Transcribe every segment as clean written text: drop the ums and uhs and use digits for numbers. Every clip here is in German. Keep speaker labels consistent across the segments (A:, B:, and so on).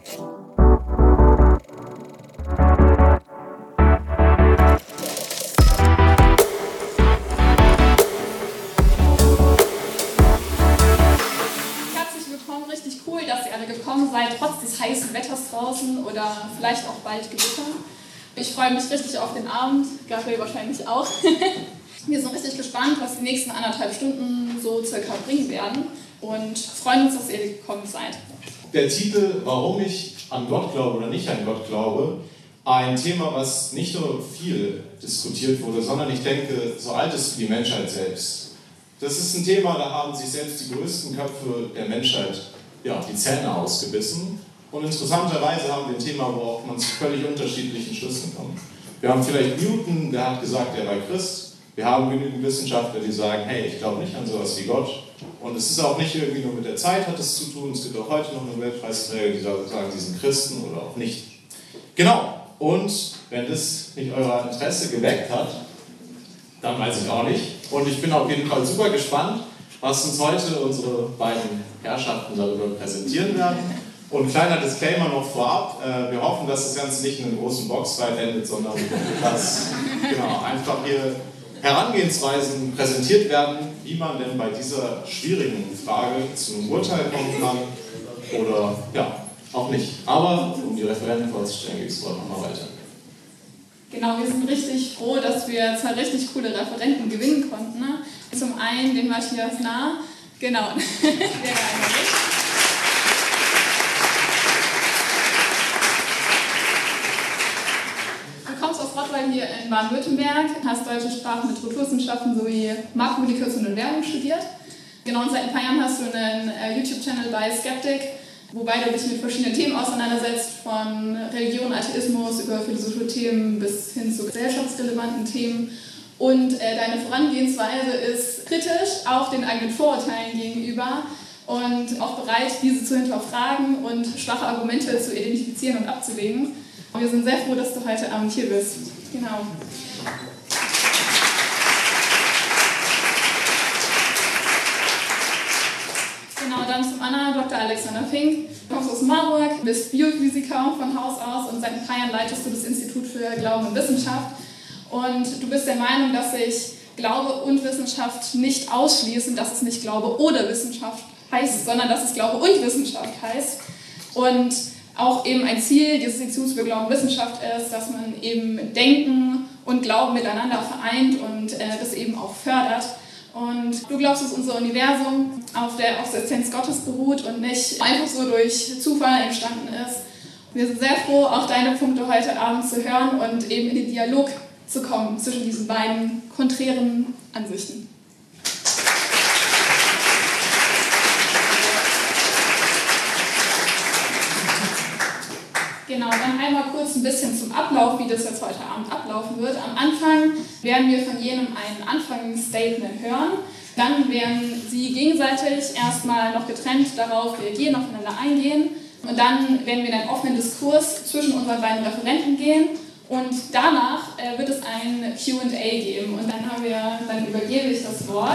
A: Richtig cool, dass ihr alle gekommen seid, trotz des heißen Wetters draußen oder vielleicht auch bald Gewitter. Ich freue mich richtig auf den Abend, Gabriel wahrscheinlich auch. Wir sind richtig gespannt, was die nächsten 1,5 Stunden so circa bringen werden und freuen uns, dass ihr gekommen seid.
B: Der Titel, warum ich an Gott glaube oder nicht an Gott glaube, ein Thema, was nicht nur viel diskutiert wurde, sondern ich denke, so alt ist wie die Menschheit selbst. Das ist ein Thema, da haben sich selbst die größten Köpfe der Menschheit die Zähne ausgebissen. Und interessanterweise haben wir ein Thema, worauf man zu völlig unterschiedlichen Schlüssen kommt. Wir haben vielleicht Newton, der hat gesagt, er war Christ. Wir haben genügend Wissenschaftler, die sagen, hey, ich glaube nicht an sowas wie Gott. Und es ist auch nicht irgendwie nur mit der Zeit hat es zu tun. Es gibt auch heute noch Nobelpreisträger, die sagen, sie sind Christen oder auch nicht. Genau. Und wenn das nicht euer Interesse geweckt hat, dann weiß ich auch nicht. Und ich bin auf jeden Fall super gespannt, was uns heute unsere beiden Herrschaften darüber präsentieren werden. Und kleiner Disclaimer noch vorab, wir hoffen, dass das Ganze nicht in einem großen Boxfight endet, sondern dass einfach hier Herangehensweisen präsentiert werden, wie man denn bei dieser schwierigen Frage zu einem Urteil kommen kann oder auch nicht. Aber um die Referenten vorzustellen, geht es nochmal weiter.
A: Genau, wir sind richtig froh, dass wir 2 richtig coole Referenten gewinnen konnten. Ne? Zum einen den Matthias Nahr, genau, der einmal mit. Du kommst aus Rottweil hier in Baden-Württemberg, hast Deutsche Sprachen und Literaturwissenschaften sowie Marktkommunikation und Werbung studiert. Genau, und seit ein paar Jahren hast du einen YouTube-Channel bei Skeptic, wobei du dich mit verschiedenen Themen auseinandersetzt, von Religion, Atheismus über philosophische Themen bis hin zu gesellschaftsrelevanten Themen. Und deine Vorangehensweise ist kritisch, auch den eigenen Vorurteilen gegenüber und auch bereit, diese zu hinterfragen und schwache Argumente zu identifizieren und abzuwägen. Und wir sind sehr froh, dass du heute Abend hier bist. Genau. Genau, dann zum anderen Dr. Alexander Fink. Du kommst aus Marburg, bist Biophysiker von Haus aus und seit ein paar Jahren leitest du das Institut für Glauben und Wissenschaft. Und du bist der Meinung, dass sich Glaube und Wissenschaft nicht ausschließen, dass es nicht Glaube oder Wissenschaft heißt, sondern dass es Glaube und Wissenschaft heißt. Und auch eben ein Ziel dieses Instituts für Glauben und Wissenschaft ist, dass man eben Denken und Glauben miteinander vereint und das eben auch fördert. Und du glaubst, dass unser Universum auf der Existenz Gottes beruht und nicht einfach so durch Zufall entstanden ist. Wir sind sehr froh, auch deine Punkte heute Abend zu hören und eben in den Dialog zu kommen zwischen diesen beiden konträren Ansichten. Genau, dann einmal kurz ein bisschen zum Ablauf, wie das jetzt heute Abend ablaufen wird. Am Anfang werden wir von jedem ein Anfangsstatement hören. Dann werden sie gegenseitig erstmal noch getrennt darauf reagieren, aufeinander eingehen. Und dann werden wir in einen offenen Diskurs zwischen unseren beiden Referenten gehen. Und danach wird es ein Q&A geben. Und dann übergebe ich das Wort.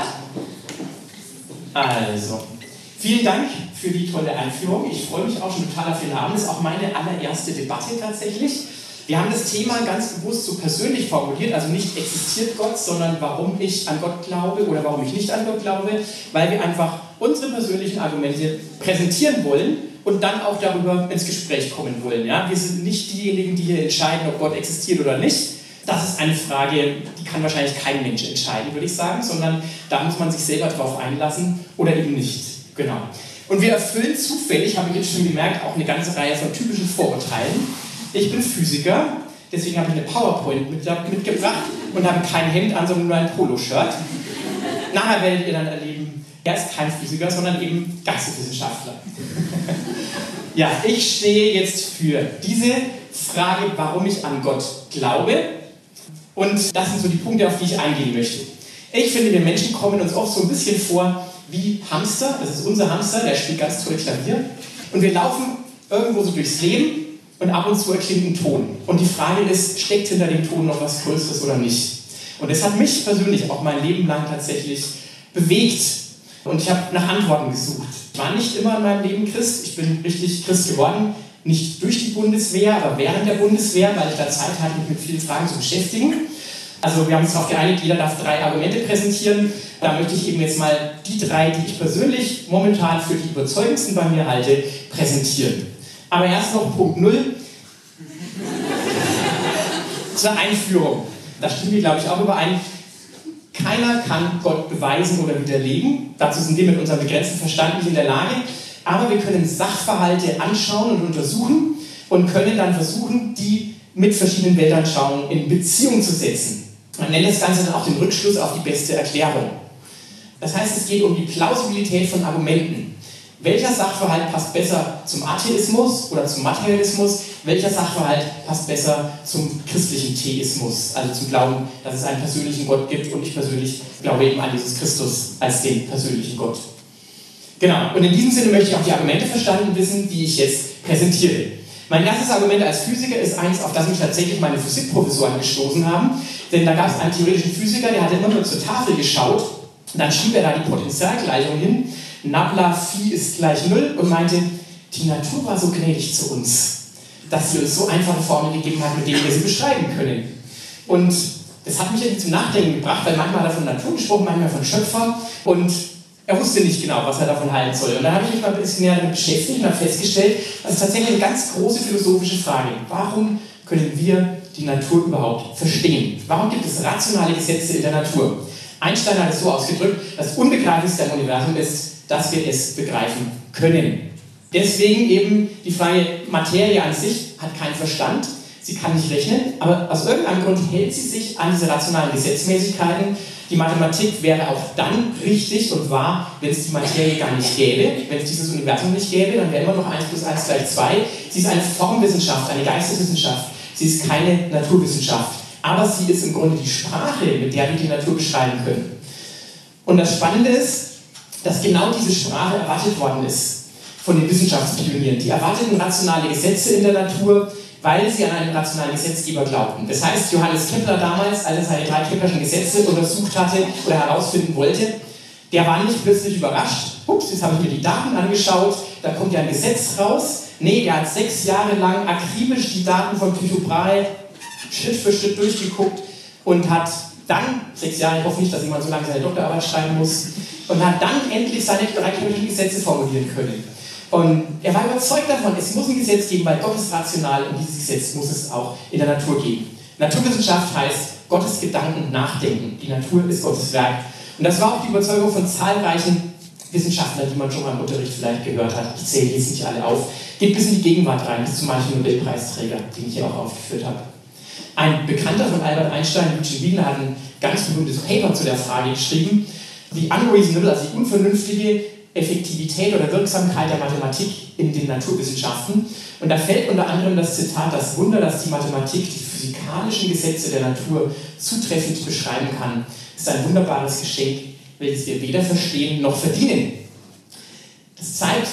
C: Also, vielen Dank für die tolle Einführung. Ich freue mich auch schon total auf den Abend. Das ist auch meine allererste Debatte tatsächlich. Wir haben das Thema ganz bewusst so persönlich formuliert, also nicht existiert Gott, sondern warum ich an Gott glaube oder warum ich nicht an Gott glaube, weil wir einfach unsere persönlichen Argumente präsentieren wollen und dann auch darüber ins Gespräch kommen wollen. Ja? Wir sind nicht diejenigen, die hier entscheiden, ob Gott existiert oder nicht. Das ist eine Frage, die kann wahrscheinlich kein Mensch entscheiden, würde ich sagen, sondern da muss man sich selber drauf einlassen oder eben nicht. Genau. Und wir erfüllen zufällig, habe ich jetzt schon gemerkt, auch eine ganze Reihe von typischen Vorurteilen. Ich bin Physiker, deswegen habe ich eine PowerPoint mitgebracht und habe kein Hemd an, sondern nur ein Poloshirt. Nachher werdet ihr dann erleben, er ist kein Physiker, sondern eben Geisteswissenschaftler. Ja, ich stehe jetzt für diese Frage, warum ich an Gott glaube. Und das sind so die Punkte, auf die ich eingehen möchte. Ich finde, wir Menschen kommen uns oft so ein bisschen vor wie Hamster. Das ist unser Hamster, der spielt ganz toll Klavier. Und wir laufen irgendwo so durchs Leben und ab und zu erklingt ein Ton. Und die Frage ist, steckt hinter dem Ton noch was Größeres oder nicht? Und das hat mich persönlich auch mein Leben lang tatsächlich bewegt. Und ich habe nach Antworten gesucht. Ich war nicht immer in meinem Leben Christ. Ich bin richtig Christ geworden nicht durch die Bundeswehr, aber während der Bundeswehr, weil ich da Zeit hatte, mich mit vielen Fragen zu beschäftigen. Also wir haben uns darauf geeinigt, jeder darf 3 Argumente präsentieren. Da möchte ich eben jetzt mal die 3, die ich persönlich momentan für die überzeugendsten bei mir halte, präsentieren. Aber erst noch Punkt 0. Zur Einführung. Da stimmen wir, glaube ich, auch überein. Keiner kann Gott beweisen oder widerlegen. Dazu sind wir mit unserem begrenzten Verstand nicht in der Lage. Aber wir können Sachverhalte anschauen und untersuchen und können dann versuchen, die mit verschiedenen Weltanschauungen in Beziehung zu setzen. Man nennt das Ganze dann auch den Rückschluss auf die beste Erklärung. Das heißt, es geht um die Plausibilität von Argumenten. Welcher Sachverhalt passt besser zum Atheismus oder zum Materialismus? Welcher Sachverhalt passt besser zum christlichen Theismus? Also zum Glauben, dass es einen persönlichen Gott gibt, und ich persönlich glaube eben an Jesus Christus als den persönlichen Gott. Genau, und in diesem Sinne möchte ich auch die Argumente verstanden wissen, die ich jetzt präsentiere. Mein erstes Argument als Physiker ist eins, auf das mich tatsächlich meine Physikprofessoren gestoßen haben. Denn da gab es einen theoretischen Physiker, der hatte immer nur zur Tafel geschaut, und dann schrieb er da die Potentialgleichung hin, Nabla Phi ist gleich 0, und meinte, die Natur war so gnädig zu uns, dass sie uns so einfache Formeln gegeben hat, mit denen wir sie beschreiben können. Und das hat mich irgendwie zum Nachdenken gebracht, weil manchmal hat er von Natur gesprochen, manchmal von Schöpfer, und er wusste nicht genau, was er davon halten soll. Und dann habe ich mich mal ein bisschen näher damit beschäftigt und habe festgestellt, das ist tatsächlich eine ganz große philosophische Frage. Warum können wir die Natur überhaupt verstehen? Warum gibt es rationale Gesetze in der Natur? Einstein hat es so ausgedrückt, das Unbegreiflichste am Universum ist, dass wir es begreifen können. Deswegen eben die freie Materie an sich hat keinen Verstand, sie kann nicht rechnen, aber aus irgendeinem Grund hält sie sich an diese rationalen Gesetzmäßigkeiten. Die Mathematik wäre auch dann richtig und wahr, wenn es die Materie gar nicht gäbe, wenn es dieses Universum nicht gäbe, dann wäre immer noch 1 + 1 = 2. Sie ist eine Formwissenschaft, eine Geisteswissenschaft, sie ist keine Naturwissenschaft, aber sie ist im Grunde die Sprache, mit der wir die Natur beschreiben können. Und das Spannende ist, dass genau diese Sprache erwartet worden ist von den Wissenschaftspionieren. Die erwarteten rationale Gesetze in der Natur, weil sie an einen rationalen Gesetzgeber glaubten. Das heißt, Johannes Kepler damals, als er seine 3 Keplerschen Gesetze untersucht hatte oder herausfinden wollte, der war nicht plötzlich überrascht. Ups, jetzt habe ich mir die Daten angeschaut, da kommt ja ein Gesetz raus. Nee, der hat 6 Jahre lang akribisch die Daten von Tycho Brahe Schritt für Schritt durchgeguckt und hat dann, 6 Jahre, ich hoffe nicht, dass jemand so lange seine Doktorarbeit schreiben muss, und hat dann endlich seine 3 Keplerschen Gesetze formulieren können. Und er war überzeugt davon, es muss ein Gesetz geben, weil Gott ist rational, und dieses Gesetz muss es auch in der Natur geben. Naturwissenschaft heißt Gottes Gedanken nachdenken. Die Natur ist Gottes Werk. Und das war auch die Überzeugung von zahlreichen Wissenschaftlern, die man schon mal im Unterricht vielleicht gehört hat. Ich zähle jetzt nicht alle auf. Geht bis in die Gegenwart rein, bis zu manchen Nobelpreisträgern, die ich hier auch aufgeführt habe. Ein Bekannter von Albert Einstein, Eugene Wigner, hat ein ganz berühmtes Paper zu der Frage geschrieben. Die unreasonable, also die unvernünftige Effektivität oder Wirksamkeit der Mathematik in den Naturwissenschaften. Und da fällt unter anderem das Zitat: Das Wunder, dass die Mathematik die physikalischen Gesetze der Natur zutreffend beschreiben kann, ist ein wunderbares Geschenk, welches wir weder verstehen noch verdienen. Das zeigt,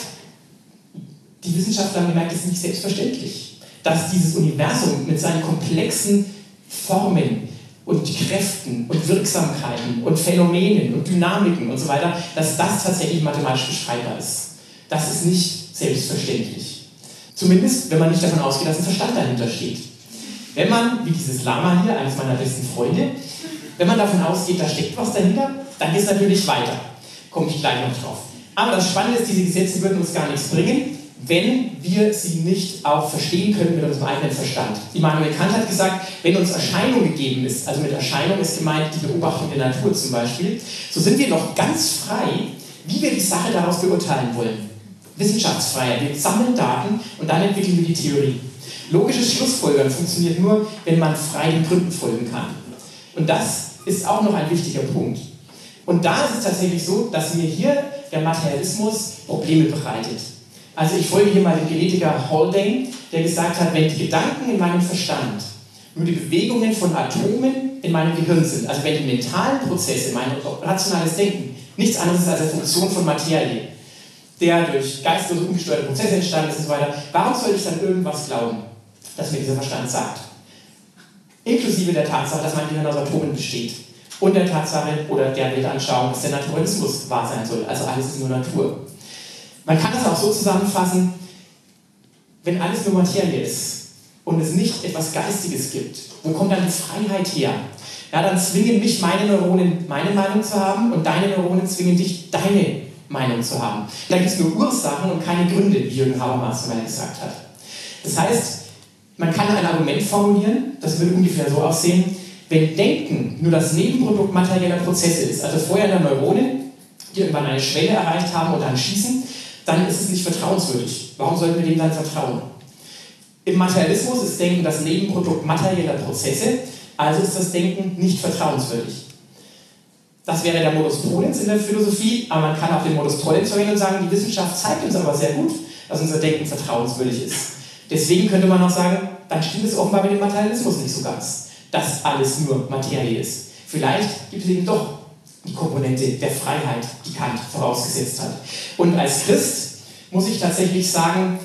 C: die Wissenschaftler haben gemerkt, es ist nicht selbstverständlich, dass dieses Universum mit seinen komplexen Formen und Kräften und Wirksamkeiten und Phänomenen und Dynamiken und so weiter, dass das tatsächlich mathematisch beschreibbar ist. Das ist nicht selbstverständlich. Zumindest, wenn man nicht davon ausgeht, dass ein Verstand dahinter steht. Wenn man, wie dieses Lama hier, eines meiner besten Freunde, wenn man davon ausgeht, da steckt was dahinter, dann geht es natürlich weiter. Komme ich gleich noch drauf. Aber das Spannende ist, diese Gesetze würden uns gar nichts bringen, wenn wir sie nicht auch verstehen können mit unserem eigenen Verstand. Immanuel Kant hat gesagt, wenn uns Erscheinung gegeben ist, also mit Erscheinung ist gemeint die Beobachtung der Natur zum Beispiel, so sind wir noch ganz frei, wie wir die Sache daraus beurteilen wollen. Wissenschaftsfreiheit. Wir sammeln Daten und dann entwickeln wir die Theorie. Logisches Schlussfolgern funktioniert nur, wenn man frei den Gründen folgen kann. Und das ist auch noch ein wichtiger Punkt. Und da ist es tatsächlich so, dass mir hier der Materialismus Probleme bereitet. Also ich folge hier mal dem Genetiker Haldane, der gesagt hat, wenn die Gedanken in meinem Verstand nur die Bewegungen von Atomen in meinem Gehirn sind, also wenn die mentalen Prozesse, mein rationales Denken, nichts anderes ist als eine Funktion von Materie, der durch geistlose, ungesteuerte Prozesse entstanden ist und so weiter, warum soll ich dann irgendwas glauben, das mir dieser Verstand sagt? Inklusive der Tatsache, dass mein Gehirn aus Atomen besteht. Und der Tatsache oder der Weltanschauung, dass der Naturalismus wahr sein soll. Also alles ist nur Natur. Man kann das auch so zusammenfassen, wenn alles nur Materie ist und es nicht etwas Geistiges gibt, wo kommt dann die Freiheit her? Ja, dann zwingen mich meine Neuronen, meine Meinung zu haben und deine Neuronen zwingen dich, deine Meinung zu haben. Da gibt es nur Ursachen und keine Gründe, wie Jürgen Habermas mal gesagt hat. Das heißt, man kann ein Argument formulieren, das würde ungefähr so aussehen, wenn Denken nur das Nebenprodukt materieller Prozesse ist, also vorher der Neuronen, die irgendwann eine Schwelle erreicht haben und dann schießen, dann ist es nicht vertrauenswürdig. Warum sollten wir dem dann vertrauen? Im Materialismus ist Denken das Nebenprodukt materieller Prozesse, also ist das Denken nicht vertrauenswürdig. Das wäre der Modus Ponens in der Philosophie, aber man kann auch den Modus Tollens verwenden und sagen, die Wissenschaft zeigt uns aber sehr gut, dass unser Denken vertrauenswürdig ist. Deswegen könnte man auch sagen, dann stimmt es offenbar mit dem Materialismus nicht so ganz, dass alles nur Materie ist. Vielleicht gibt es eben doch die Komponente der Freiheit, die Kant vorausgesetzt hat. Und als Christ muss ich tatsächlich sagen,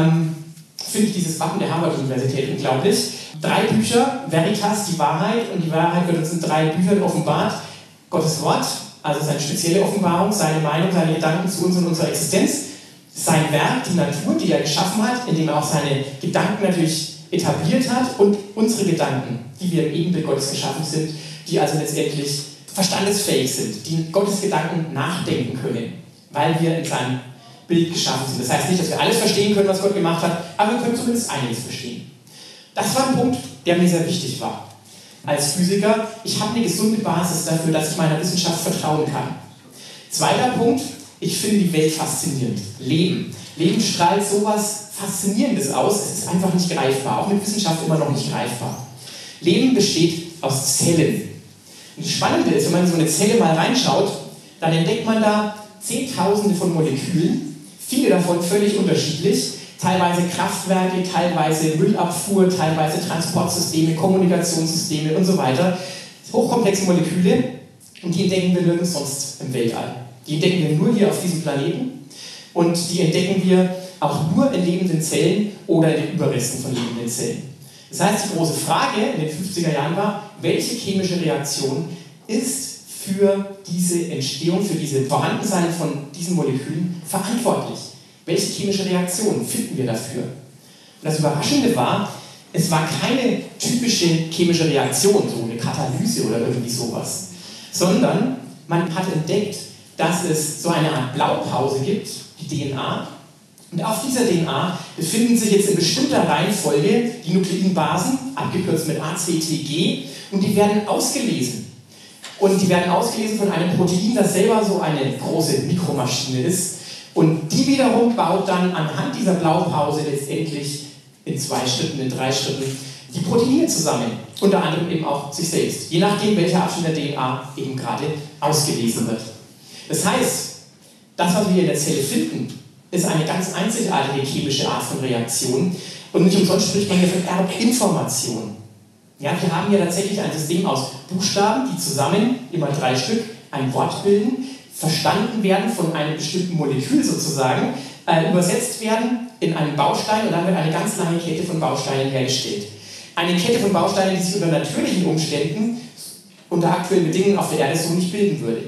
C: finde ich dieses Wappen der Harvard-Universität unglaublich. 3 Bücher, Veritas, die Wahrheit, und die Wahrheit wird uns in 3 Büchern offenbart. Gottes Wort, also seine spezielle Offenbarung, seine Meinung, seine Gedanken zu uns und unserer Existenz. Sein Werk, die Natur, die er geschaffen hat, indem er auch seine Gedanken natürlich etabliert hat, und unsere Gedanken, die wir im Ebenbild Gottes geschaffen sind, die also letztendlich verstandesfähig sind, die Gottes Gedanken nachdenken können, weil wir in seinem Bild geschaffen sind. Das heißt nicht, dass wir alles verstehen können, was Gott gemacht hat, aber wir können zumindest einiges verstehen. Das war ein Punkt, der mir sehr wichtig war. Als Physiker, ich habe eine gesunde Basis dafür, dass ich meiner Wissenschaft vertrauen kann. Zweiter Punkt, ich finde die Welt faszinierend. Leben. Leben strahlt sowas Faszinierendes aus, es ist einfach nicht greifbar, auch mit Wissenschaft immer noch nicht greifbar. Leben besteht aus Zellen. Und das Spannende ist, wenn man in so eine Zelle mal reinschaut, dann entdeckt man da Zehntausende von Molekülen, viele davon völlig unterschiedlich, teilweise Kraftwerke, teilweise Müllabfuhr, teilweise Transportsysteme, Kommunikationssysteme und so weiter. Hochkomplexe Moleküle, und die entdecken wir nirgends sonst im Weltall. Die entdecken wir nur hier auf diesem Planeten, und die entdecken wir auch nur in lebenden Zellen oder in den Überresten von lebenden Zellen. Das heißt, die große Frage in den 50er Jahren war, welche chemische Reaktion ist für diese Entstehung, für diese Vorhandensein von diesen Molekülen verantwortlich? Welche chemische Reaktion finden wir dafür? Und das Überraschende war, es war keine typische chemische Reaktion, so eine Katalyse oder irgendwie sowas, sondern man hat entdeckt, dass es so eine Art Blaupause gibt, die DNA. Und auf dieser DNA befinden sich jetzt in bestimmter Reihenfolge die Nukleinbasen, abgekürzt mit ACTG, und die werden ausgelesen. Und die werden ausgelesen von einem Protein, das selber so eine große Mikromaschine ist. Und die wiederum baut dann anhand dieser Blaupause letztendlich in 2 Schritten, in 3 Schritten die Proteine zusammen. Unter anderem eben auch sich selbst. Je nachdem, welcher Abschnitt der DNA eben gerade ausgelesen wird. Das heißt, das, was wir hier in der Zelle finden, ist eine ganz einzigartige chemische Art von Reaktion. Und nicht umsonst spricht man hier von Erbinformation. Ja, wir haben hier tatsächlich ein System aus Buchstaben, die zusammen, immer 3 Stück, ein Wort bilden, verstanden werden von einem bestimmten Molekül sozusagen, übersetzt werden in einen Baustein, und dann wird eine ganz lange Kette von Bausteinen hergestellt. Eine Kette von Bausteinen, die sich unter natürlichen Umständen, unter aktuellen Bedingungen auf der Erde so nicht bilden würde.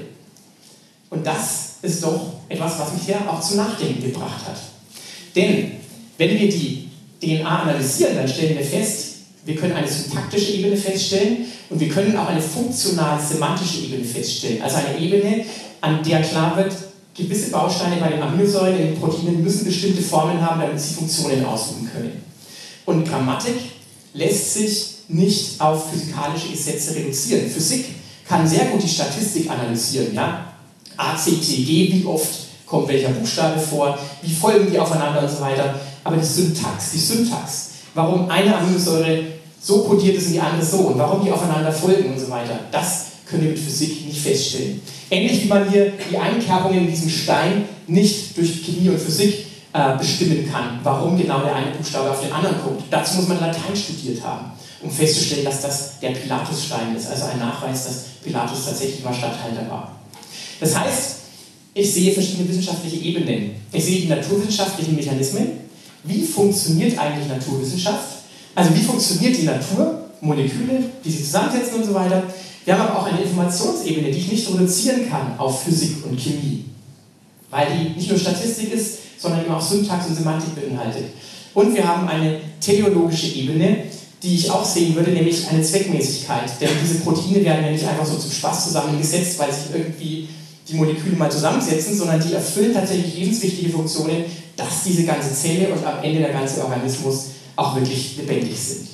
C: Und das ist doch etwas, was mich ja auch zum Nachdenken gebracht hat. Denn wenn wir die DNA analysieren, dann stellen wir fest, wir können eine syntaktische Ebene feststellen, und wir können auch eine funktional-semantische Ebene feststellen. Also eine Ebene, an der klar wird, gewisse Bausteine bei den Aminosäuren, in den Proteinen, müssen bestimmte Formen haben, damit sie Funktionen ausüben können. Und Grammatik lässt sich nicht auf physikalische Gesetze reduzieren. Physik kann sehr gut die Statistik analysieren. Ja? ACTG, wie oft kommt welcher Buchstabe vor, wie folgen die aufeinander und so weiter. Aber die Syntax, warum eine Aminosäure so kodiert ist und die andere so, und warum die aufeinander folgen und so weiter, das können wir mit Physik nicht feststellen. Ähnlich wie man hier die Einkerbungen in diesem Stein nicht durch Chemie und Physik bestimmen kann, warum genau der eine Buchstabe auf den anderen kommt. Dazu muss man Latein studiert haben, um festzustellen, dass das der Pilatusstein ist, also ein Nachweis, dass Pilatus tatsächlich mal Statthalter war. Das heißt, ich sehe verschiedene wissenschaftliche Ebenen. Ich sehe die naturwissenschaftlichen Mechanismen. Wie funktioniert eigentlich Naturwissenschaft? Also wie funktioniert die Natur, Moleküle, die sich zusammensetzen und so weiter. Wir haben aber auch eine Informationsebene, die ich nicht reduzieren kann auf Physik und Chemie, weil die nicht nur Statistik ist, sondern eben auch Syntax und Semantik beinhaltet. Und wir haben eine teleologische Ebene, die ich auch sehen würde, nämlich eine Zweckmäßigkeit. Denn diese Proteine werden ja nicht einfach so zum Spaß zusammengesetzt, weil sich irgendwie die Moleküle mal zusammensetzen, sondern die erfüllen tatsächlich lebenswichtige Funktionen, dass diese ganze Zelle und am Ende der ganze Organismus auch wirklich lebendig sind.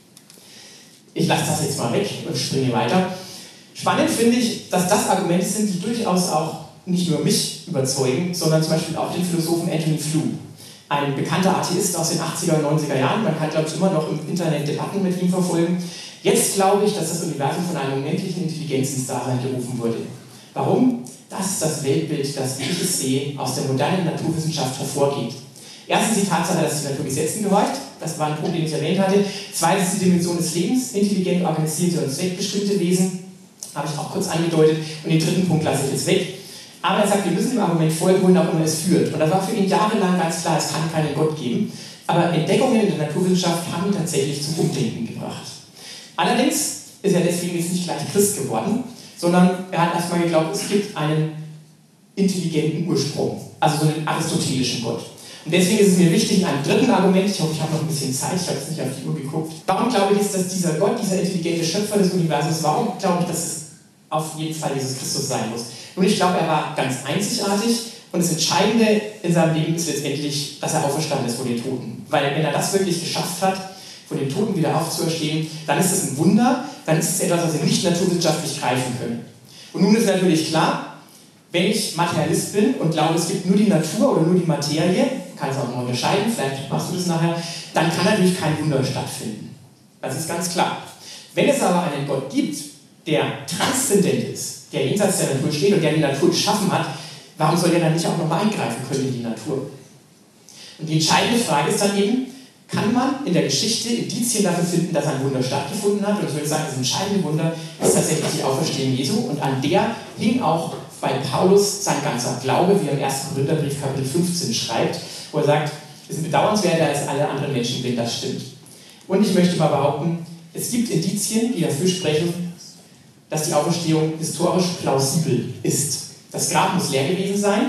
C: Ich lasse das jetzt mal weg und springe weiter. Spannend finde ich, dass das Argumente sind, die durchaus auch nicht nur mich überzeugen, sondern zum Beispiel auch den Philosophen Antony Flew. Ein bekannter Atheist aus den 80er und 90er Jahren. Man kann, glaube ich, immer noch im Internet Debatten mit ihm verfolgen. Jetzt glaube ich, dass das Universum von einer unendlichen Intelligenz ins Dasein gerufen wurde. Warum? Das ist das Weltbild, das, wie ich es sehe, aus der modernen Naturwissenschaft hervorgeht. Erstens die Tatsache, dass die Natur Gesetzen gehorcht. Das war ein Punkt, den ich erwähnt hatte. Zweitens die Dimension des Lebens, intelligent organisierte und zweckbestimmte Wesen. Habe ich auch kurz angedeutet. Und den dritten Punkt lasse ich jetzt weg. Aber er sagt, wir müssen dem Argument folgen, wohin auch immer es führt. Und das war für ihn jahrelang ganz klar, es kann keinen Gott geben. Aber Entdeckungen in der Naturwissenschaft haben ihn tatsächlich zum Umdenken gebracht. Allerdings ist er deswegen jetzt nicht gleich Christ geworden, sondern er hat erstmal geglaubt, es gibt einen intelligenten Ursprung, also so einen aristotelischen Gott. Und deswegen ist es mir wichtig, in einem dritten Argument, ich hoffe, ich habe noch ein bisschen Zeit, ich habe jetzt nicht auf die Uhr geguckt, warum glaube ich, ist, dass dieser Gott, dieser intelligente Schöpfer des Universums, warum glaube ich, dass es auf jeden Fall Jesus Christus sein muss? Nun, ich glaube, er war ganz einzigartig und das Entscheidende in seinem Leben ist letztendlich, dass er auferstanden ist von den Toten. Weil wenn er das wirklich geschafft hat, von den Toten wieder aufzuerstehen, dann ist es ein Wunder, dann ist es etwas, was wir nicht naturwissenschaftlich greifen können. Und nun ist natürlich klar, wenn ich Materialist bin und glaube, es gibt nur die Natur oder nur die Materie, kann es auch noch unterscheiden, vielleicht machst du das nachher, dann kann natürlich kein Wunder stattfinden. Das ist ganz klar. Wenn es aber einen Gott gibt, der transzendent ist, der jenseits der Natur steht und der die Natur geschaffen hat, warum soll der dann nicht auch nochmal eingreifen können in die Natur? Und die entscheidende Frage ist dann eben, kann man in der Geschichte Indizien dafür finden, dass ein Wunder stattgefunden hat? Und ich würde sagen, das entscheidende Wunder ist tatsächlich die Auferstehung Jesu. Und an der hing auch bei Paulus sein ganzer Glaube, wie er im 1. Korintherbrief Kapitel 15 schreibt, wo er sagt, es ist bedauernswerter als alle anderen Menschen, wenn das stimmt. Und ich möchte mal behaupten, es gibt Indizien, die dafür sprechen, dass die Auferstehung historisch plausibel ist. Das Grab muss leer gewesen sein.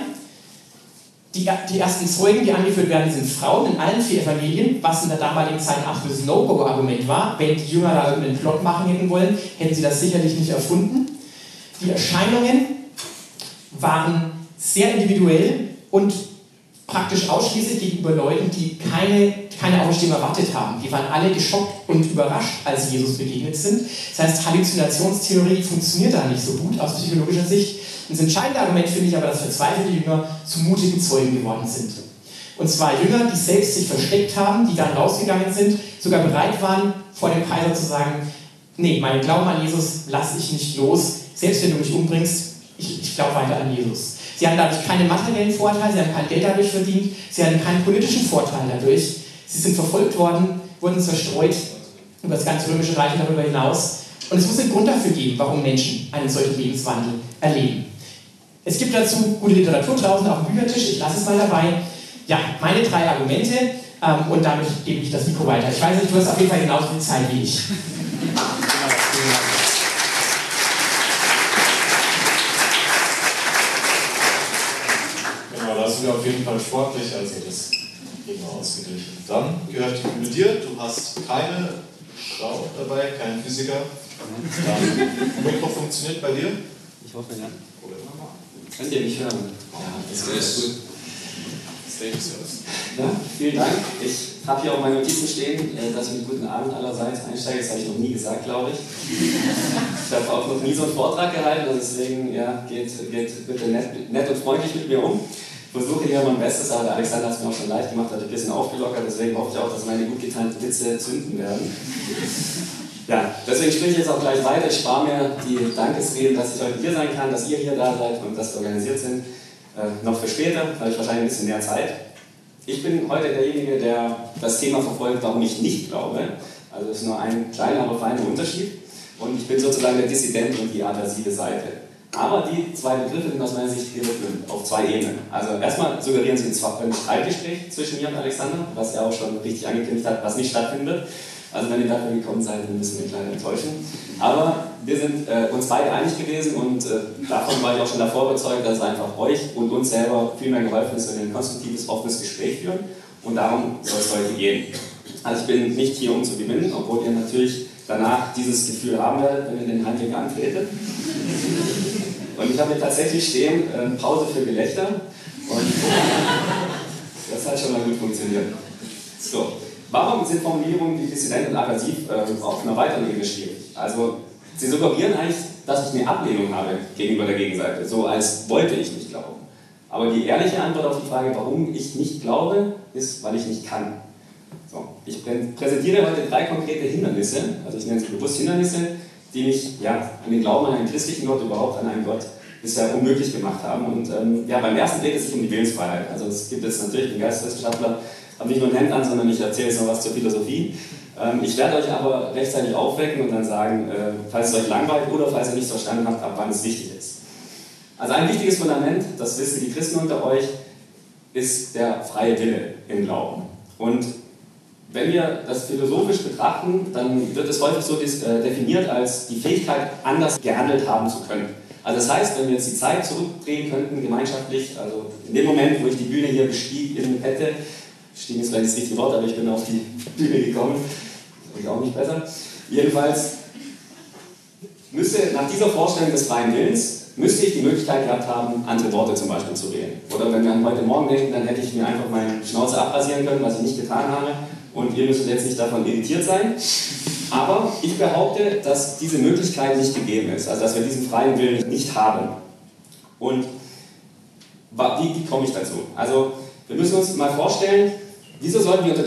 C: Die ersten Zeugen, die angeführt werden, sind Frauen in allen 4 Evangelien, was in der damaligen Zeit ein absolutes No-Go-Argument war. Wenn die Jünger da irgendeinen Plot machen hätten wollen, hätten sie das sicherlich nicht erfunden. Die Erscheinungen waren sehr individuell und praktisch ausschließlich gegenüber Leuten, die keine Auferstehung erwartet haben. Die waren alle geschockt und überrascht, als sie Jesus begegnet sind. Das heißt, Halluzinationstheorie funktioniert da nicht so gut aus psychologischer Sicht. Das entscheidende Argument finde ich aber, dass verzweifelte Jünger zu mutigen Zeugen geworden sind. Und zwar Jünger, die selbst sich versteckt haben, die dann rausgegangen sind, sogar bereit waren, vor dem Kaiser zu sagen, nee, meinen Glauben an Jesus lasse ich nicht los, selbst wenn du mich umbringst, ich glaube weiter an Jesus. Sie haben dadurch keinen materiellen Vorteil, sie haben kein Geld dadurch verdient, sie hatten keinen politischen Vorteil dadurch. Sie sind verfolgt worden, wurden zerstreut über das ganze römische Reich und darüber hinaus. Und es muss einen Grund dafür geben, warum Menschen einen solchen Lebenswandel erleben. Es gibt dazu gute Literatur draußen auf dem Büchertisch, ich lasse es mal dabei. Ja, meine 3 Argumente und damit gebe ich das Mikro weiter. Ich weiß nicht, du hast auf jeden Fall genauso viel Zeit wie ich.
B: Genau, da sind wir auf jeden Fall sportlich, also das ging ausgeglichen. Dann gehört die Bühne dir, du hast keine Frau dabei, keinen Physiker. Das Mikro funktioniert bei dir?
D: Ich hoffe, ja. Könnt ihr mich hören? Ja, das ist gut. Ja, vielen Dank. Ich habe hier auch meine Notizen stehen, dass ich mit guten Abend allerseits einsteige. Das habe ich noch nie gesagt, glaube ich. Ich habe auch noch nie so einen Vortrag gehalten, also deswegen ja, geht bitte nett und freundlich mit mir um. Ich versuche hier mein Bestes, aber der Alexander hat es mir auch schon leicht gemacht, hat ein bisschen aufgelockert, deswegen hoffe ich auch, dass meine gut getimten Witze zünden werden. Ja, deswegen spreche ich jetzt auch gleich weiter. Ich spare mir die Dankesreden, dass ich heute hier sein kann, dass ihr hier da seid und dass wir organisiert sind. Noch für später, da habe ich wahrscheinlich ein bisschen mehr Zeit. Ich bin heute derjenige, der das Thema verfolgt, warum ich nicht glaube. Also es ist nur ein kleiner, aber feiner Unterschied. Und ich bin sozusagen der Dissident und die aversive Seite. Aber die 2 Begriffe sind aus meiner Sicht geritten auf 2 Ebenen. Also erstmal suggerieren sie ein Streitgespräch zwischen mir und Alexander, was er auch schon richtig angekündigt hat, was nicht stattfindet. Also wenn ihr dafür gekommen seid, dann müssen wir euch leider enttäuschen. Aber wir sind uns beide einig gewesen und davon war ich auch schon davor überzeugt, dass es einfach euch und uns selber viel mehr geholfen ist, wenn wir ein konstruktives, offenes Gespräch führen Und darum soll es heute gehen. Also ich bin nicht hier, um zu gewinnen, obwohl ihr natürlich danach dieses Gefühl haben werdet, wenn ihr den Heimweg antretet. Und ich habe hier tatsächlich stehen, Pause für Gelächter. Und das hat schon mal gut funktioniert. So, warum sind Formulierungen wie dissident und aggressiv auf einer weiteren Ebene schwierig? Also, sie suggerieren eigentlich, dass ich eine Ablehnung habe gegenüber der Gegenseite, so als wollte ich nicht glauben. Aber die ehrliche Antwort auf die Frage, warum ich nicht glaube, ist, weil ich nicht kann. So, ich präsentiere heute 3 konkrete Hindernisse, also ich nenne es bewusst Hindernisse, die mich an den Glauben an einen christlichen Gott, überhaupt an einen Gott, bisher unmöglich gemacht haben. Und beim ersten dreht es sich um die Willensfreiheit. Also es gibt jetzt natürlich einen Geisteswissenschaftler, habe nicht nur ein Hemd an, sondern ich erzähle jetzt noch was zur Philosophie. Ich werde euch aber rechtzeitig aufwecken und dann sagen, falls es euch langweilt oder falls ihr nicht verstanden habt, ab wann es wichtig ist. Also ein wichtiges Fundament, das wissen die Christen unter euch, ist der freie Wille im Glauben. Und wenn wir das philosophisch betrachten, dann wird es häufig so definiert als die Fähigkeit, anders gehandelt haben zu können. Also das heißt, wenn wir jetzt die Zeit zurückdrehen könnten, gemeinschaftlich, also in dem Moment, wo ich die Bühne hier bestiegen hätte, bestiegen ist vielleicht das richtige Wort, aber ich bin auf die Bühne gekommen, das ist auch nicht besser. Jedenfalls müsste nach dieser Vorstellung des freien Willens, müsste ich die Möglichkeit gehabt haben, andere Worte zum Beispiel zu wählen. Oder wenn wir an heute Morgen denken, dann hätte ich mir einfach meine Schnauze abrasieren können, was ich nicht getan habe. Und ihr müsstet jetzt nicht davon irritiert sein. Aber ich behaupte, dass diese Möglichkeit nicht gegeben ist. Also dass wir diesen freien Willen nicht haben. Und wie komme ich dazu? Also wir müssen uns mal vorstellen, wieso sollten wir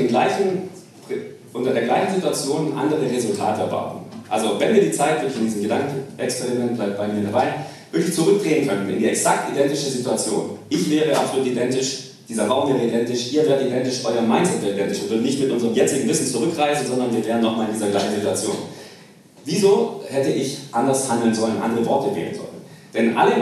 D: unter der gleichen Situation andere Resultate erwarten? Also wenn wir die Zeit durch diesen Gedankenexperiment, bleibt bei mir dabei, wirklich zurückdrehen könnten in die exakt identische Situation. Ich wäre absolut identisch, dieser Raum wäre identisch, ihr wärt identisch, euer Mindset wäre identisch. Wir würden nicht mit unserem jetzigen Wissen zurückreisen, sondern wir wären nochmal in dieser gleichen Situation. Wieso hätte ich anders handeln sollen, andere Worte wählen sollen? Denn alle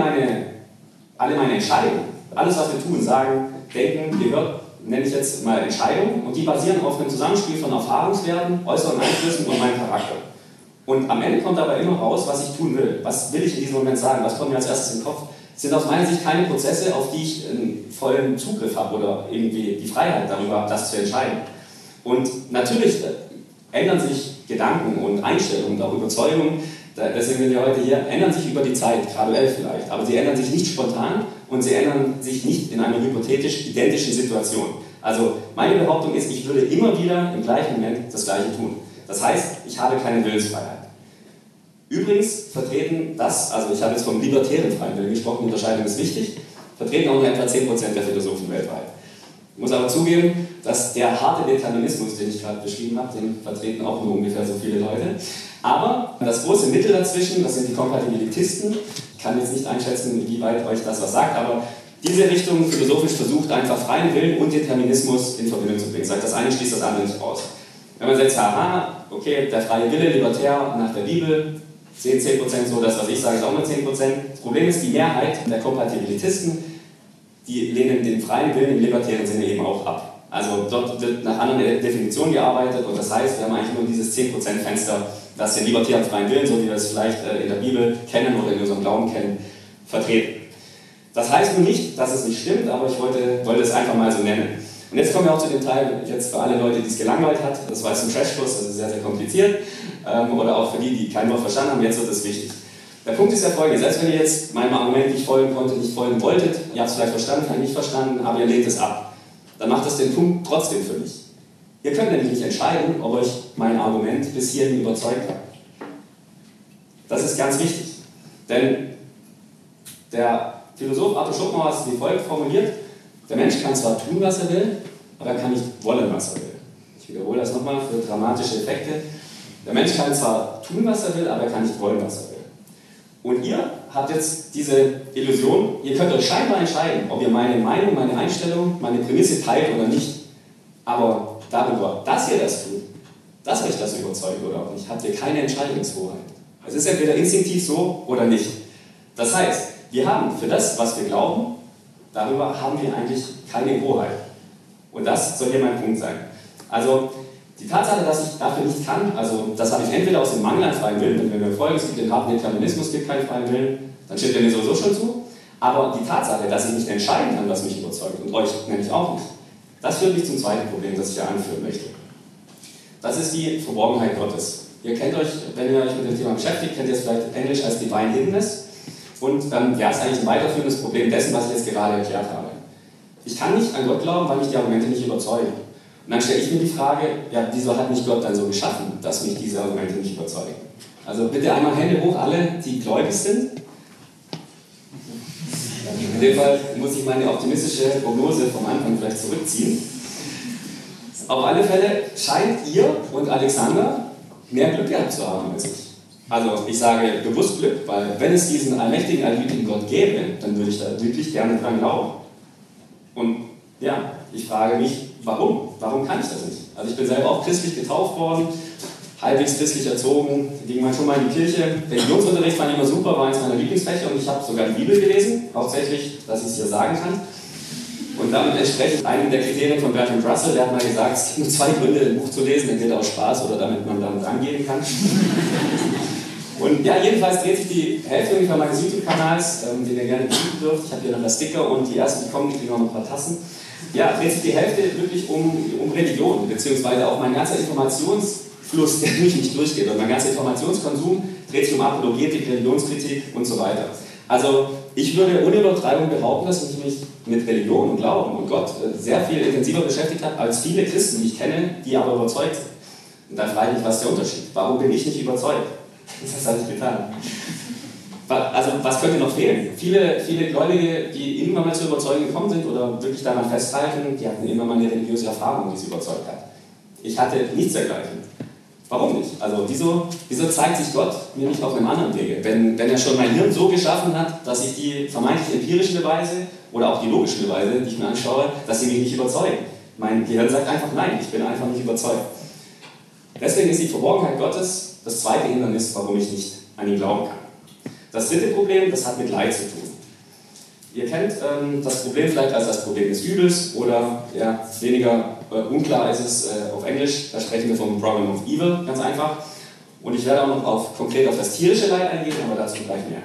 D: meine Entscheidungen, alles was wir tun, sagen, denken, gehört, nenne ich jetzt mal Entscheidungen, und die basieren auf einem Zusammenspiel von Erfahrungswerten, äußeren Einflüssen und meinem Charakter. Und am Ende kommt aber immer raus, was ich tun will. Was will ich in diesem Moment sagen? Was kommt mir als erstes in den Kopf? Es sind aus meiner Sicht keine Prozesse, auf die ich einen vollen Zugriff habe oder irgendwie die Freiheit darüber habe, das zu entscheiden. Und natürlich ändern sich Gedanken und Einstellungen, auch Überzeugungen, deswegen sind wir heute hier, ändern sich über die Zeit, graduell vielleicht, aber sie ändern sich nicht spontan und sie ändern sich nicht in einer hypothetisch identischen Situation. Also meine Behauptung ist, ich würde immer wieder im gleichen Moment das Gleiche tun. Das heißt, ich habe keine Willensfreiheit. Übrigens vertreten das, also ich habe jetzt vom libertären freien Willen gesprochen, die Unterscheidung ist wichtig, vertreten auch nur etwa 10% der Philosophen weltweit. Ich muss aber zugeben, dass der harte Determinismus, den ich gerade beschrieben habe, den vertreten auch nur ungefähr so viele Leute. Aber das große Mittel dazwischen, das sind die Kompatibilitisten. Ich kann jetzt nicht einschätzen, wie weit euch das was sagt, aber diese Richtung philosophisch versucht einfach freien Willen und Determinismus in Verbindung zu bringen. Sagt, das eine schließt das andere nicht aus. Wenn man sagt, haha, okay, der freie Wille, libertär nach der Bibel, 10% so, das was ich sage, ist auch nur 10%. Das Problem ist, die Mehrheit der Kompatibilitisten, die lehnen den freien Willen im libertären Sinne eben auch ab. Also dort wird nach anderen Definitionen gearbeitet und das heißt, wir haben eigentlich nur dieses 10% Fenster, das den libertären freien Willen, so wie wir es vielleicht in der Bibel kennen oder in unserem Glauben kennen, vertreten. Das heißt nun nicht, dass es nicht stimmt, aber ich wollte es einfach mal so nennen. Und jetzt kommen wir auch zu dem Teil, jetzt für alle Leute, die es gelangweilt hat, das war jetzt ein Crashkurs, das ist sehr, sehr kompliziert, oder auch für die, die kein Wort verstanden haben, jetzt wird es wichtig. Der Punkt ist ja folgender, selbst wenn ihr jetzt meinem Argument nicht folgen konntet, nicht folgen wolltet, ihr habt es vielleicht verstanden, vielleicht nicht verstanden, aber ihr lehnt es ab, dann macht das den Punkt trotzdem für mich. Ihr könnt nämlich nicht entscheiden, ob euch mein Argument bis hierhin überzeugt hat. Das ist ganz wichtig, denn der Philosoph Arthur Schopenhauer hat es wie folgt formuliert: Der Mensch kann zwar tun, was er will, aber er kann nicht wollen, was er will. Ich wiederhole das nochmal für dramatische Effekte. Der Mensch kann zwar tun, was er will, aber er kann nicht wollen, was er will. Und ihr habt jetzt diese Illusion, ihr könnt euch scheinbar entscheiden, ob ihr meine Meinung, meine Einstellung, meine Prämisse teilt oder nicht. Aber darüber, dass ihr das tut, dass euch das überzeugt oder auch nicht, habt ihr keine Entscheidungshoheit. Es ist entweder instinktiv so oder nicht. Das heißt, wir haben für das, was wir glauben, darüber haben wir eigentlich keine Hoheit. Und das soll hier mein Punkt sein. Also die Tatsache, dass ich dafür nicht kann, also das habe ich entweder aus dem Mangel an freien Willen, wenn wir folgen, es gibt den harten Determinismus, es gibt keinen freien Willen, dann steht der mir sowieso schon zu. Aber die Tatsache, dass ich nicht entscheiden kann, was mich überzeugt, und euch nämlich auch nicht, Das führt mich zum zweiten Problem, das ich hier anführen möchte. Das ist die Verborgenheit Gottes. Ihr kennt euch, wenn ihr euch mit dem Thema beschäftigt, kennt ihr es vielleicht Englisch als Divine Hiddenness. Und ist eigentlich ein weiterführendes Problem dessen, was ich jetzt gerade erklärt habe. Ich kann nicht an Gott glauben, weil mich die Argumente nicht überzeugen. Und dann stelle ich mir die Frage, ja, wieso hat mich Gott dann so geschaffen, dass mich diese Argumente nicht überzeugen? Also bitte einmal Hände hoch, alle, die gläubig sind. In dem Fall muss ich meine optimistische Prognose vom Anfang vielleicht zurückziehen. Auf alle Fälle scheint ihr und Alexander mehr Glück gehabt zu haben als ich. Also ich sage bewusst Glück, weil wenn es diesen allmächtigen, allgütigen Gott gäbe, dann würde ich da wirklich gerne dran glauben. Und ja, ich frage mich, warum? Warum kann ich das nicht? Also ich bin selber auch christlich getauft worden, halbwegs christlich erzogen, ging man schon mal in die Kirche. Religionsunterricht fand ich immer super, war eines meiner Lieblingsfächer und ich habe sogar die Bibel gelesen, hauptsächlich, dass ich es hier sagen kann. Und damit entsprechend einem der Kriterien von Bertrand Russell, der hat mal gesagt, es gibt nur 2 Gründe, ein Buch zu lesen, entweder aus Spaß oder damit man damit angehen kann. Und ja, jedenfalls dreht sich die Hälfte ungefähr meines YouTube-Kanals, den ihr gerne besuchen dürft. Ich habe hier noch ein Sticker und die ersten, die kommen, die kriegen noch ein paar Tassen. Ja, dreht sich die Hälfte wirklich um Religion, beziehungsweise auch mein ganzer Informationsfluss, der durch mich durchgeht. Und mein ganzer Informationskonsum dreht sich um Apologetik, Religionskritik und so weiter. Also ich würde ohne Übertreibung behaupten, dass ich mich mit Religion und Glauben und Gott sehr viel intensiver beschäftigt habe als viele Christen, die ich kenne, die aber überzeugt sind. Und dann frage ich mich, was ist der Unterschied? Warum bin ich nicht überzeugt? Das habe ich getan. Also, was könnte noch fehlen? Viele Gläubige, die irgendwann mal zur Überzeugung gekommen sind oder wirklich daran festhalten, die hatten irgendwann mal eine religiöse Erfahrung, die sie überzeugt hat. Ich hatte nichts dergleichen. Warum nicht? Also, wieso zeigt sich Gott mir nicht auf einem anderen Wege? Wenn er schon mein Hirn so geschaffen hat, dass ich die vermeintlich empirischen Beweise oder auch die logischen Beweise, die ich mir anschaue, dass sie mich nicht überzeugen. Mein Gehirn sagt einfach nein, ich bin einfach nicht überzeugt. Deswegen ist die Verborgenheit Gottes das zweite Hindernis, warum ich nicht an ihn glauben kann. Das dritte Problem, das hat mit Leid zu tun. Ihr kennt das Problem vielleicht als das Problem des Übels oder ja, weniger unklar ist es auf Englisch, da sprechen wir vom Problem of Evil, ganz einfach. Und ich werde auch noch konkret auf das tierische Leid eingehen, aber dazu gleich mehr.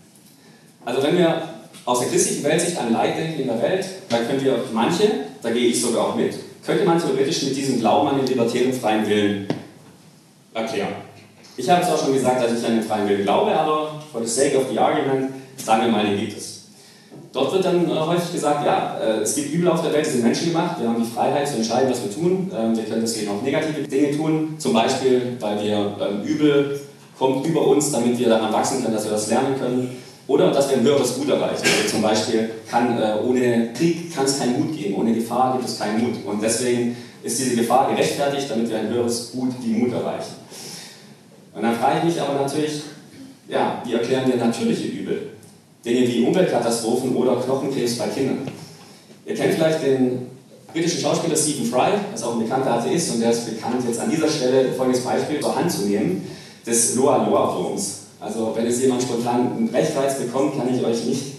D: Also wenn wir aus der christlichen Weltsicht an Leid denken in der Welt, dann können wir manche, da gehe ich sogar auch mit, könnte man theoretisch mit diesem Glauben an den libertären freien Willen erklären. Ich habe es auch schon gesagt, dass ich an den freien Willen glaube, aber for the sake of the argument, sagen wir mal, den gibt es. Dort wird dann häufig gesagt, ja, es gibt Übel auf der Welt, die sind menschengemacht, wir haben die Freiheit zu entscheiden, was wir tun, wir können deswegen auch negative Dinge tun, zum Beispiel, weil wir Übel kommt über uns, damit wir daran wachsen können, dass wir das lernen können, oder dass wir ein höheres Gut erreichen. Also zum Beispiel ohne Krieg kann es keinen Mut geben, ohne Gefahr gibt es keinen Mut und deswegen ist diese Gefahr gerechtfertigt, damit wir ein höheres Gut wie Mut erreichen. Und dann frage ich mich aber natürlich, ja, wie erklären wir natürliche Übel? Dinge wie Umweltkatastrophen oder Knochenkrebs bei Kindern. Ihr kennt vielleicht den britischen Schauspieler Stephen Fry, das ist auch ein bekannter Atheist und der ist bekannt, jetzt an dieser Stelle folgendes Beispiel zur Hand zu nehmen, des Loa-Loa-Wurms. Also wenn es jemand spontan einen Brechreiz bekommt, kann ich euch nicht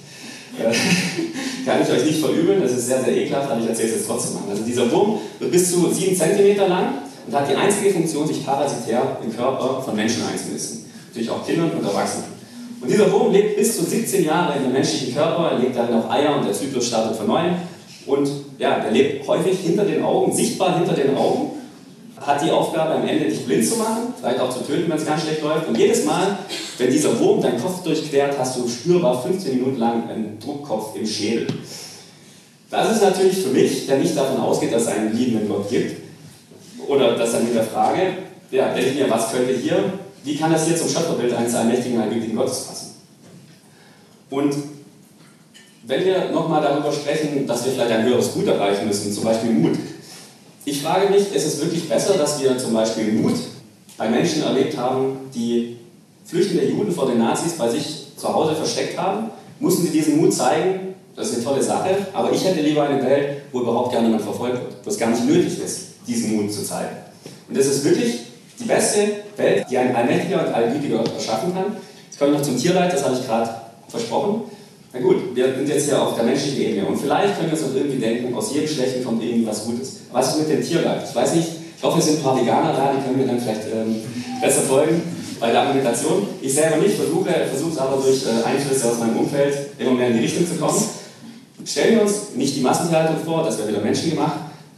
D: verübeln, das ist sehr, sehr ekelhaft, aber ich erzähle es jetzt trotzdem mal. Also dieser Wurm wird bis zu 7 cm lang und hat die einzige Funktion, sich parasitär im Körper von Menschen einzunisten. Natürlich auch Kindern und Erwachsenen. Und dieser Wurm lebt bis zu 17 Jahre in dem menschlichen Körper, er legt dann auch Eier und der Zyklus startet von neuem. Und ja, der lebt häufig hinter den Augen, sichtbar hinter den Augen, hat die Aufgabe am Ende dich blind zu machen, vielleicht auch zu töten, wenn es ganz schlecht läuft. Und jedes Mal, wenn dieser Wurm deinen Kopf durchquert, hast du spürbar 15 Minuten lang einen Druckkopf im Schädel. Das ist natürlich für mich, der nicht davon ausgeht, dass es einen liebenden Gott gibt, oder das dann mit der Frage, ja, denke ich mir, was könnte hier, wie kann das hier zum Schöpferbild eines allmächtigen, allgütigen Gottes passen? Und wenn wir nochmal darüber sprechen, dass wir vielleicht ein höheres Gut erreichen müssen, zum Beispiel Mut. Ich frage mich, ist es wirklich besser, dass wir zum Beispiel Mut bei Menschen erlebt haben, die flüchtende Juden vor den Nazis bei sich zu Hause versteckt haben? Mussten sie diesen Mut zeigen? Das ist eine tolle Sache, aber ich hätte lieber eine Welt, wo überhaupt gar niemand verfolgt wird, wo es gar nicht nötig ist, diesen Mut zu zeigen. Und das ist wirklich die beste Welt, die ein allmächtiger und allgütiger erschaffen kann. Jetzt kommen wir noch zum Tierleid, das habe ich gerade versprochen. Na gut, wir sind jetzt hier auf der menschlichen Ebene und vielleicht können wir uns auch irgendwie denken, aus jedem Schlechten kommt irgendwie was Gutes. Was ist mit dem Tierleid? Ich weiß nicht, ich hoffe, es sind ein paar Veganer da, die können mir dann vielleicht besser folgen bei der Argumentation. Ich selber nicht, versuche es aber durch Einflüsse aus meinem Umfeld immer mehr in die Richtung zu kommen. Stellen wir uns nicht die Massentierhaltung vor, das wäre wieder menschengemacht,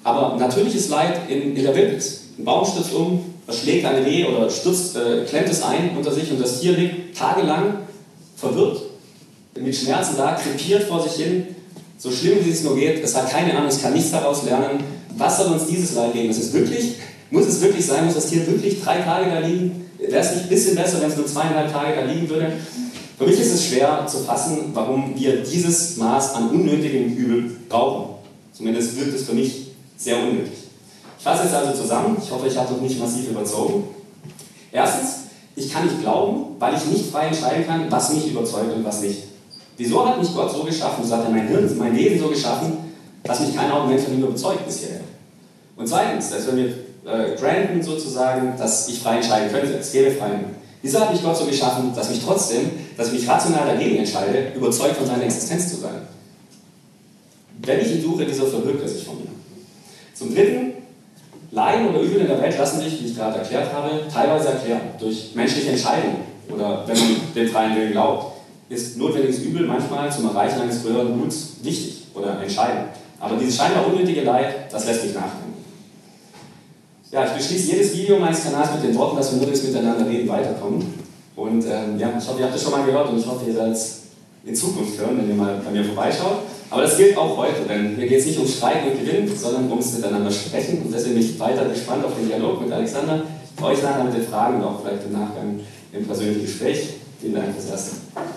D: Aber natürliches Leid in der Wildnis. Ein Baum stürzt um, schlägt eine Reh oder klemmt es ein unter sich und das Tier liegt tagelang verwirrt, mit Schmerzen da, krepiert vor sich hin, so schlimm wie es nur geht, es hat keine Ahnung, es kann nichts daraus lernen. Was soll uns dieses Leid geben? Muss es wirklich sein, muss das Tier wirklich 3 Tage da liegen? Wäre es nicht ein bisschen besser, wenn es nur 2,5 Tage da liegen würde? Für mich ist es schwer zu fassen, warum wir dieses Maß an unnötigem Übel brauchen. Zumindest wirkt es für mich sehr unnötig. Ich fasse jetzt also zusammen, ich hoffe, ich habe noch nicht massiv überzogen. Erstens, ich kann nicht glauben, weil ich nicht frei entscheiden kann, was mich überzeugt und was nicht. Wieso hat mich Gott so geschaffen, so hat er mein Hirn, mein Leben so geschaffen, dass mich kein Argument von ihm überzeugt bisher? Und zweitens, dass wenn wir granten sozusagen, dass ich frei entscheiden könnte, es gäbe freien. Wieso hat mich Gott so geschaffen, dass ich mich rational dagegen entscheide, überzeugt von seiner Existenz zu sein? Wenn ich ihn suche, wieso verbirgt er sich von mir? Zum Dritten, Leiden oder Übel in der Welt lassen sich, wie ich gerade erklärt habe, teilweise erklären durch menschliche Entscheidungen oder wenn man dem freien Willen glaubt. Ist notwendiges Übel manchmal zum Erreichen eines höheren Guts wichtig oder entscheidend. Aber dieses scheinbar unnötige Leid, das lässt mich nachdenken. Ja, ich beschließe jedes Video meines Kanals mit den Worten, dass wir nur durchs Miteinander reden weiterkommen. Und ja, ich hoffe, ihr habt das schon mal gehört und ich hoffe, ihr werdet es in Zukunft hören, wenn ihr mal bei mir vorbeischaut. Aber das gilt auch heute, denn hier geht es nicht um Streiten und Gewinnen, sondern ums Miteinander sprechen. Und deswegen bin ich weiter gespannt auf den Dialog mit Alexander. Für euch nachher mit den Fragen und auch vielleicht im Nachgang im persönlichen Gespräch. Vielen Dank fürs Erste.